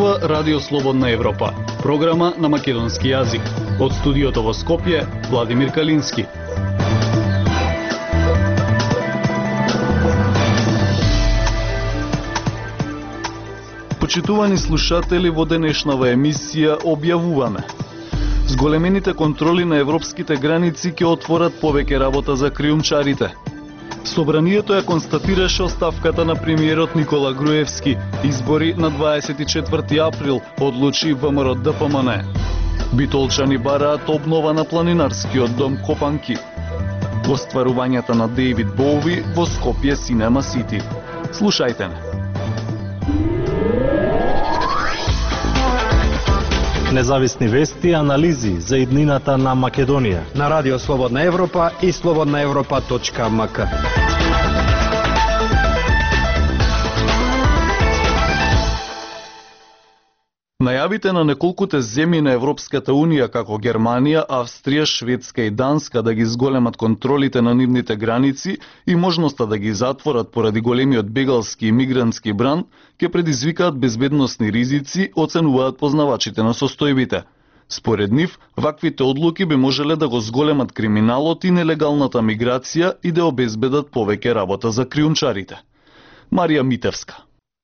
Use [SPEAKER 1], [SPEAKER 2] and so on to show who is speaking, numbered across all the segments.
[SPEAKER 1] зборува Радио Слободна Европа, програма на македонски јазик. Од студиото во Скопје, Владимир Калински. Почитувани слушатели, во денешнава емисија објавуваме: зголемените контроли на европските граници ќе отворат повеќе работа за криумчарите. Собранието ја констатираше оставката на премиерот Никола Груевски. Избори на 24 април, одлучи ВМРО ДПМН. Битолчани бараат обнова на планинарскиот дом Копанки. Остварувањата на Дейвид Боуи во Скопје Синема Сити. Слушајте ме.
[SPEAKER 2] Независни вести и анализи за иднината на Македонија
[SPEAKER 3] на Радио Слободна Европа и slobodnaevropa.mk.
[SPEAKER 1] Најавите на неколкуте земји на Европската Унија, како Германија, Австрија, Шведска и Данска, да ги зголемат контролите на нивните граници и можноста да ги затворат поради големиот бегалски и мигрантски бран, ќе предизвикаат безбедносни ризици, оценуваат познавачите на состојбите. Според нив, ваквите одлуки би можеле да го зголемат криминалот и нелегалната миграција и да обезбедат повеќе работа за криумчарите. Марија Митевска.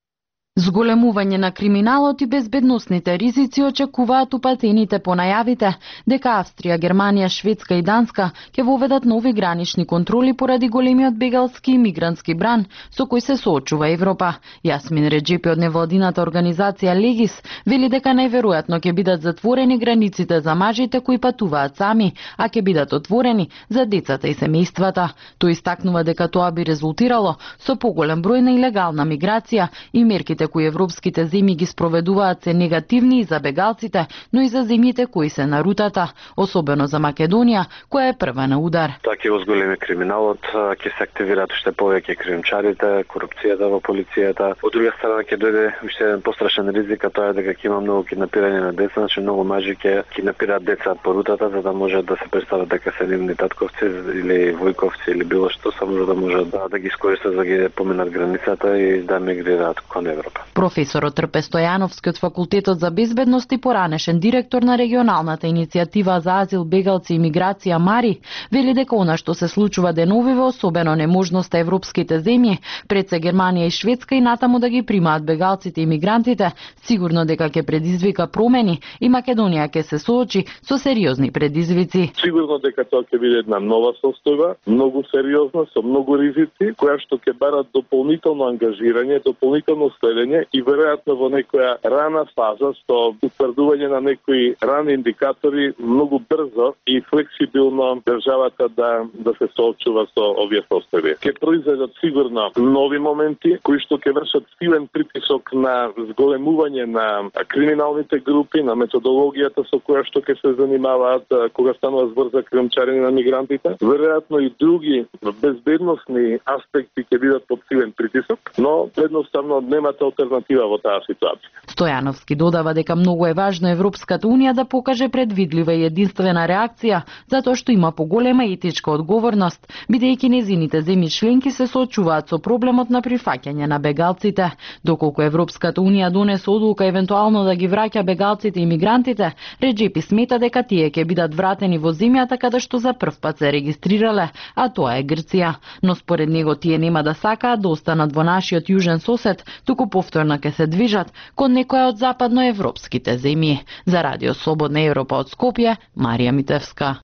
[SPEAKER 4] Зголемување на криминалот и безбедносните ризици очекуваат упатените по најавите дека Австрија, Германија, Шведска и Данска ќе воведат нови гранични контроли поради големиот бегалски и мигрантски бран со кој се соочува Европа. Јасмин Реджепи од невладината организација Легис вели дека најверојатно ќе бидат затворени границите за мажите кои патуваат сами, а ќе бидат отворени за децата и семејствата. Тој истакнува дека тоа би резултирало со поголем број на илегална миграција и мерките кои европските земји ги спроведуваат се негативни и за бегалците, но и за земјите кои се на рутата, особено за Македонија, која е прва на удар.
[SPEAKER 5] Тоа ќе возголеми криминалот, ќе се активираат уште повеќе криумчарите, корупцијата во полицијата. Од друга страна ќе дојде уште еден пострашен ризик, тоа е дека ќе има многу киднапирање на деца, значи многу мажи ќе киднапираат деца по рутата за да можат да се представат дека се нивни татковци или војковци или било што, само за да можат да ги искористат за да ги поминат границата и да мигрираат кон Европа.
[SPEAKER 4] Професорот Трпе Стојановски од Факултетот за безбедност и поранешен директор на регионалната иницијатива за азил, бегалци и миграција Мари, вели дека она што се случува деновиве, особено неможноста европските земји, пред се Германија и Шведска и натаму да ги примаат бегалците и мигрантите, сигурно дека ќе предизвика промени и Македонија ќе се соочи со сериозни предизвици.
[SPEAKER 6] Сигурно дека тоа ќе биде една нова состојба, многу сериозна, со многу ризици, која што ќе барат дополнително ангажирање, дополнително следење и веројатно во некоја рана фаза со утврдување на некои рани индикатори многу брзо и флексибилно државата да се соочува со овие состојби. Ќе произведат сигурно нови моменти кои што ќе вршат силен притисок на зголемување на криминалните групи, на методологијата со која што ќе се занимаваат кога станува збор за криумчарење на мигрантите. Веројатно и други безбедносни аспекти ќе бидат под силен притисок, но едноставно немате алтернатива во таа ситуација.
[SPEAKER 4] Стојановски додава дека многу е важно Европската Унија да покаже предвидлива и единствена реакција, затоа што има поголема етичка одговорност, бидејќи незините земји членки се соочуваат со проблемот на прифаќање на бегалците. Доколку Европската Унија донесе одлука евентуално да ги враќа бегалците и мигрантите, Реджепи смета дека тие ќе бидат вратени во земјата каде што за прв пат се регистрирале, а тоа е Грција. Но според него тие нема да сакаат да останат во нашиот јужен сосед, туку повторно ќе се движат кон некоја од западноевропските земји. За Радио Слободна Европа од Скопје, Марија Митевска.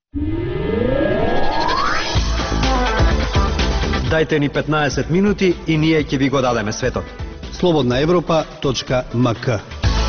[SPEAKER 3] Дајте ни 15 минути и ние ќе ви го дадеме светот. slobodnaevropa.mk.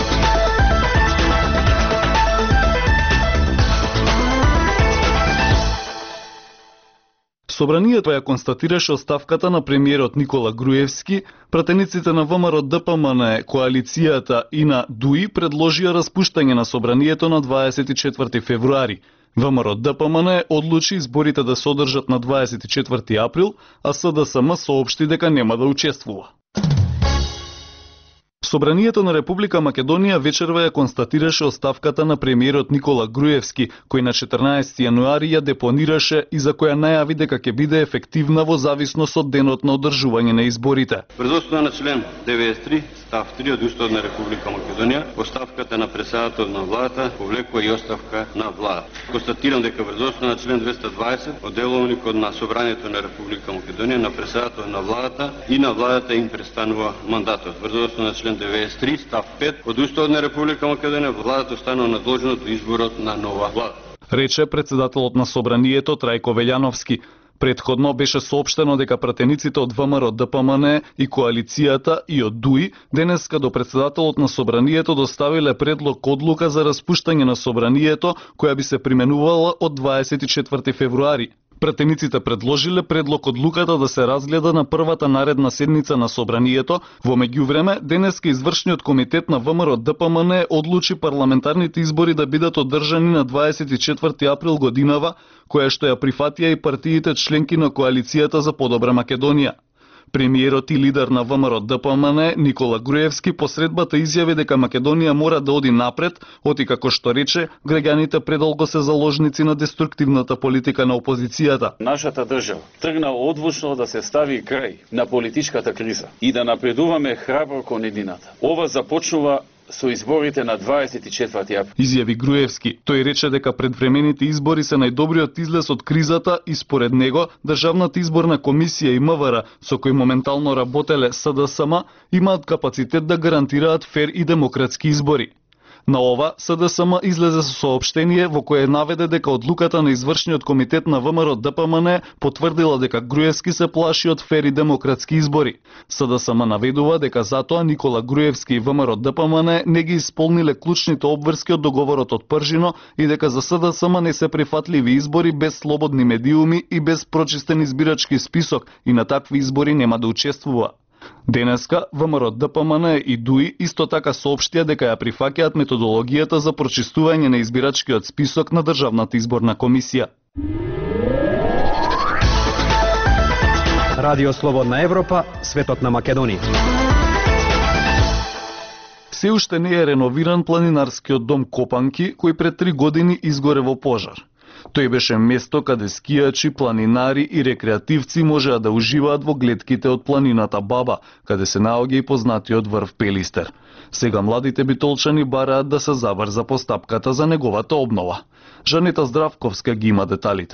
[SPEAKER 1] Собранието ја констатираше оставката на премиерот Никола Груевски, пратениците на ВМРО ДПМН, коалицијата и на ДУИ предложија распуштање на собранието на 24 февруари. ВМРО ДПМН одлучи изборите да се одржат на 24 април, а СДСМ соопшти дека нема да учествува. Собранието на Република Македонија вечерва ја констатираше оставката на премиерот Никола Груевски, кој на 14 јануари ја депонираше и за која најави дека ќе биде ефективна во зависност од денот на одржување на изборите.
[SPEAKER 7] Врз основа на член 93 став 3 од Уставот на Република Македонија, оставката на председател на владата повлекува и оставка на влада. Констатирам дека врз основа на член 220 од деловникот на Собранието на Република Македонија на председател на владата и на владата им престанува мандатот. Врз основа на член 93 став 5 од Уставот на Република Македонија, владата останува надолжна до изборот на нова влада.
[SPEAKER 1] Рече председателот на Собранието Трајко Велјановски. Претходно беше соопштено дека пратениците од ВМРО ДПМН и коалицијата и од ДУИ денеска до председателот на Собранието доставиле предлог одлука за распуштање на Собранието, која би се применувала од 24 февруари. Пратениците предложиле предлог одлуката да се разгледа на првата наредна седница на Собранието. Во меѓувреме, денеска извршниот комитет на ВМРО ДПМН одлучи парламентарните избори да бидат одржани на 24 април годинава, која што ја прифатија и партиите членки на коалицијата за подобра Македонија. Премиерот и лидер на ВМРО ДПМН Никола Груевски посредбата изјави дека Македонија мора да оди напред, оти како што рече, граѓаните предолго се заложници на деструктивната политика на опозицијата.
[SPEAKER 8] Нашата држава тргна одвучно да се стави крај на политичката криза и да напредуваме храбро кон едината. Ова започнува со изборите на 24 април.
[SPEAKER 1] Изјави Груевски. Тој рече дека предвремените избори се најдобриот излез од кризата и според него Државната изборна комисија и МВР, со кои моментално работеле СДСМ, имаат капацитет да гарантираат фер и демократски избори. На ова, СДСМ излезе со соопштение во кое наведе дека одлуката на извршниот комитет на ВМРО ДПМН потврдила дека Груевски се плаши од фер и демократски избори. СДСМ наведува дека затоа Никола Груевски и ВМРО ДПМН не ги исполниле клучните обврски од договорот од Пржино и дека за СДСМ не се прифатливи избори без слободни медиуми и без прочистен избирачки список и на такви избори нема да учествува. Денеска ВМРО ДПМН и ДУИ исто така соопштија дека ја прифаќаат методологијата за прочистување на избирачкиот список на Државната изборна комисија.
[SPEAKER 3] Радио Слободна Европа, светот на Македонија.
[SPEAKER 1] Се уште не е реновиран планинарскиот дом Копанки, кој пред 3 години изгоре во пожар. Тој беше место каде скијачи, планинари и рекреативци можеа да уживаат во глетките од планината Баба, каде се наоѓа и познатиот врв Пелистер. Сега младите битолчани бараат да се забрза постапката за неговата обнова. Жанета Здравковска ги има деталите.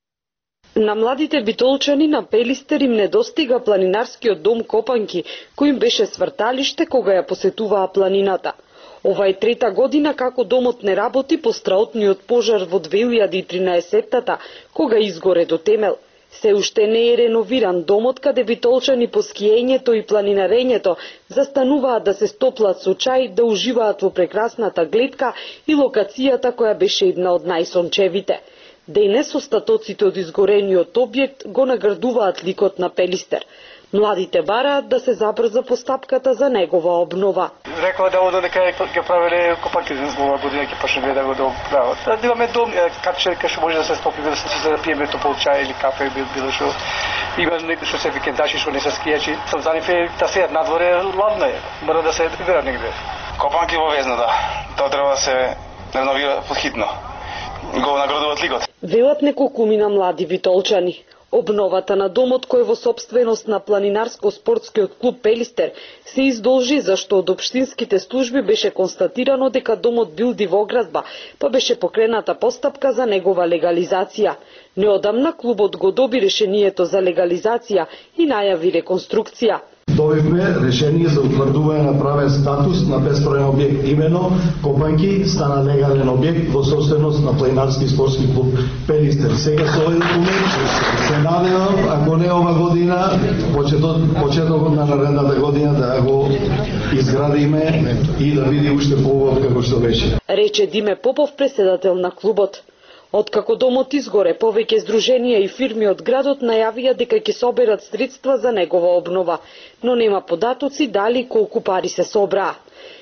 [SPEAKER 9] На младите битолчани на Пелистер им недостига планинарскиот дом Копанки, кој им беше сврталиште кога ја посетуваа планината. Ова е трета година како домот не работи по страотниот пожар во 2013-та, кога изгоре до темел. Се уште не е реновиран домот каде битолчани по скиењето и планинарењето застануваат да се стоплат со чај, да уживаат во прекрасната гледка и локацијата која беше една од најсончевите. Денес остатоците од изгорениот објект го наградуваат ликот на Пелистер. Младите бараат да се забрза постапката за негова обнова.
[SPEAKER 10] Рекоа да оде дека ќе правеле Копанки за ова година ќе почнеме да го прават. Да имаме дом капчерка што може да се стопи, да се пиеме топол чај или кафе било што. Има некои што се викендачи што не се скијачи. Сам за нив да се надворе ладно е. Мора да се вера негде.
[SPEAKER 11] Копанки во Везна, да. Тоа треба да се реновира подхитно. Го наградуваат ликот.
[SPEAKER 9] Велат неколкумина млади битолчани. Обновата на домот кој е во сопственост на планинарско-спортскиот клуб Пелистер се издолжи зашто од општинските служби беше констатирано дека домот бил дивоградба, па беше покрената постапка за негова легализација. Неодамна клубот го доби решението за легализација и најави реконструкција.
[SPEAKER 12] Добивме решение за утврдување на правен статус на бесправен објект, имено Копанки стана легален објект во собственост на планинарски спортски клуб Пелистер. Сега со овој документ се надевам, ако не ова година, почетокот на наредната година да го изградиме и да биде уште поубав како што беше.
[SPEAKER 9] Рече Диме Попов, председател на клубот. Откако домот изгоре, повеќе здруженија и фирми од градот најавија дека ќе соберат средства за негова обнова, но нема податоци дали колку пари се собраа.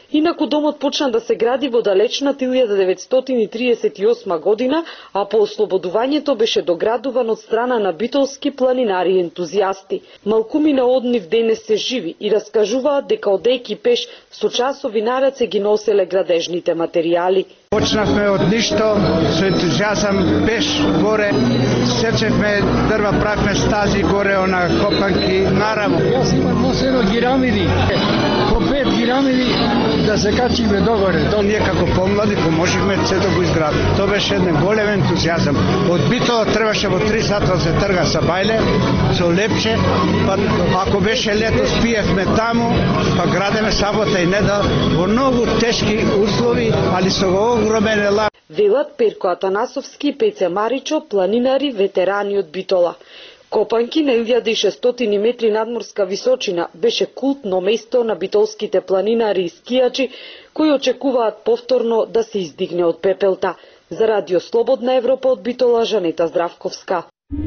[SPEAKER 9] Инаку домот почна да се гради во далечната 1938 година, а по ослободувањето беше доградуван од страна на битолски планинари и ентузијасти. Малкумина од нив денес се живи и раскажуваат дека одејки пеш со часови нараце ги носеле градежните материјали.
[SPEAKER 13] Почнавме од ништо, со ентузијазам пеш горе, сечевме дрва, правме стази горе, она копанки, наравно.
[SPEAKER 14] Јас имам носено гирамиди, по 5 гирамиди да се качиме догоре.
[SPEAKER 13] Ние како помлади поможивме сето го изгради. Тоа беше еден голем ентузијазам. Од Битола требаше во 3 сата да се трга со бајле, со лепче, па ако беше лето спиевме таму, па градеме сабота и недел во многу тешки услови, али со огромен елат.
[SPEAKER 9] Велат Перко Атанасовски и Пеце Маричо, планинари, ветерани од Битола. Копанки на 1600 метри надморска височина беше култно место на битолските планинари и скијачи кои очекуваат повторно да се издигне од пепелта. За Радио Слободна Европа од Битола, Жанета Здравковска.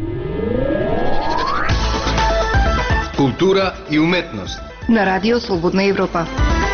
[SPEAKER 15] Култура и уметност
[SPEAKER 16] на Радио Слободна Европа.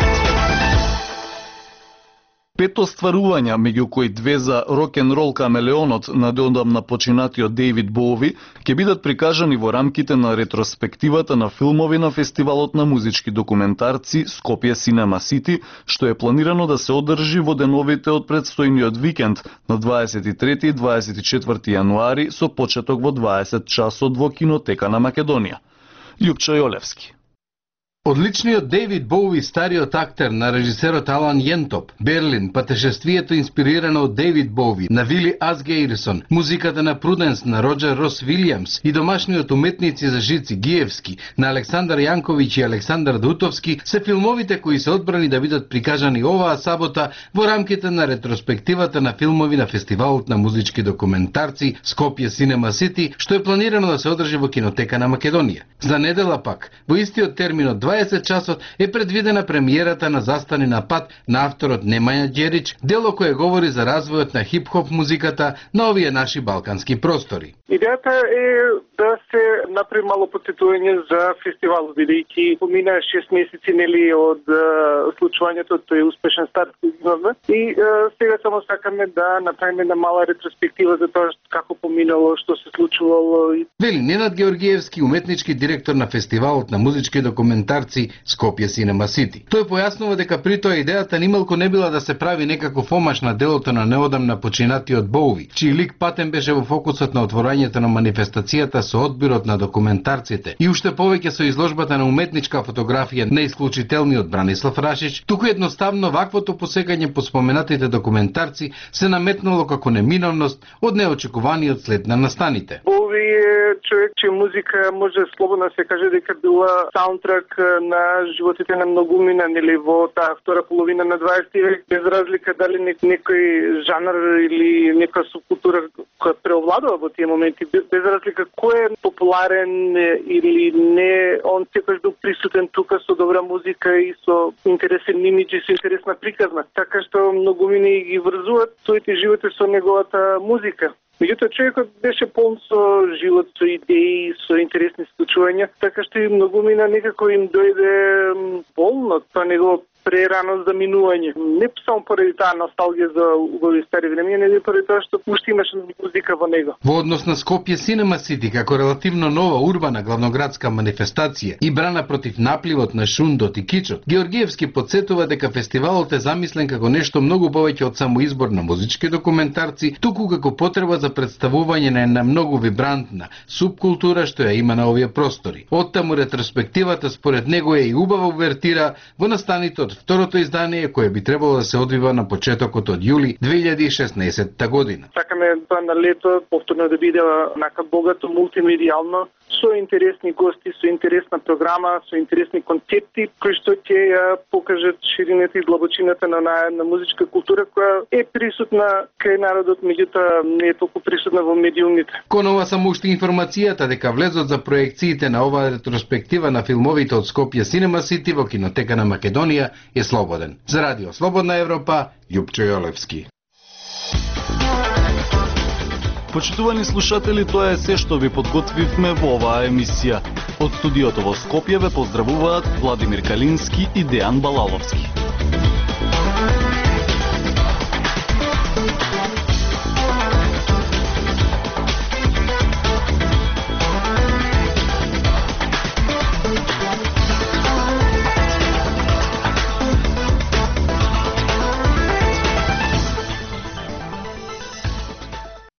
[SPEAKER 1] 5 остварувања, меѓу кои 2 за рок-н-рол камелеонот на неодамна починатиот Дејвид Боуи, ќе бидат прикажани во рамките на ретроспективата на филмови на фестивалот на музички документарци Скопје Синема Сити, што е планирано да се одржи во деновите од предстојниот викенд на 23 и 24 јануари со почеток во 20 часот во Кинотека на Македонија. Љупчо Јолевски.
[SPEAKER 15] Одличниот Дејвид Боуи, стариот актер на режисерот Алан Јентоп, Берлин, патешествието инспирирано од Дејвид Боуи, на Вили Асгейрсон, музиката на Пруденс на Роджер Рос Вилијамс и домашниот уметници за жици Гиевски на Александар Јанковиќ и Александар Дутовски се филмовите кои се одбрани да бидат прикажани оваа сабота во рамките на ретроспективата на филмови на фестивалот на музички документарци Скопје Синема Сити, што е планирано да се одржи во Кинотека на Македонија. За недела пак, во истиот термин од 20 часот е предвидена премиерата на Застани на пат на авторот Немања Ѓерич, дело кое говори за развојот на хип-хоп музиката на овие наши балкански простори.
[SPEAKER 17] Идејата е да се направи мало потсетување за фестивалот, бидејќи помина 6 месеци нели од случувањето, тој успешен старт кој имаме и сега само сакаме да направиме една мала ретроспектива за тоа како поминало, што се случувало.
[SPEAKER 15] Вели Ненад Георгиевски, уметнички директор на фестивалот на музички документарци Скопје Синема Сити. Тој појаснува дека при тоа идејата нималку не била да се прави некаков омаш на делото на неодамна починатиот Боуи, чиј лик патен беше во фокусот на отворањето на манифестацијата со одбирот на документарците и уште повеќе со изложбата на уметничка фотографија на исклучителниот Бранислав Рашич, туку едноставно ваквото посекање по споменатите документарци се наметнало како неминовност од неочекуваниот след на настаните.
[SPEAKER 17] Боуи е човек чија музика може слободно се каже дека била саундтрак на животите на многумина, нели во таа втора половина на 20 век, без разлика дали некој жанр или некоја субкултура која преовладува во тие моменти, без разлика кој е популарен или не, он секогаш бил присутен тука со добра музика и со интересен имидж и со интересна приказна. Така што многумини ги врзуваат своите животи со неговата музика. Меѓутоа, човекот беше полн со живот, со идеи, со интересни случувања, така што и многумина некако им дојде болно тоа негово прерано заминување. Не само поради таа носталгија за убави стари времења, не поради тоа што уште имаше музика во него.
[SPEAKER 15] Во однос на Скопје Синема Сити, како релативно нова урбана главноградска манифестација и брана против напливот на шундот и кичот, Георгиевски подсетува дека фестивалот е замислен како нешто многу повеќе од само избор на музички документарци, туку како потреба за представување на една многу вибрантна субкултура што ја има на овие простори. Оттаму ретроспективата според него е и убава увертира во настаните од второто издание кое би требало да се одвива на почетокот од јули 2016 година.
[SPEAKER 17] Сакаме тоа на лето повторно да биде нака богато мултимедијално, со интересни гости, со интересна програма, со интересни концепти кои што ќе ја покажат ширината и длабочината на музичка култура која е присутна кај народот, меѓутоа не е толку присутна во медиумите.
[SPEAKER 15] Кон ова само уште информацијата дека влезот за проекциите на оваа ретроспектива на филмовите од Скопје Синема Сити во Кинотека на Македонија е слободен. За Радио Слободна Европа, Љупчо Јолевски.
[SPEAKER 1] Почитувани слушатели, тоа е се што ви подготвивме во оваа емисија. Од студиото во Скопје ве поздравуваат Владимир Калински и Дејан Балаловски.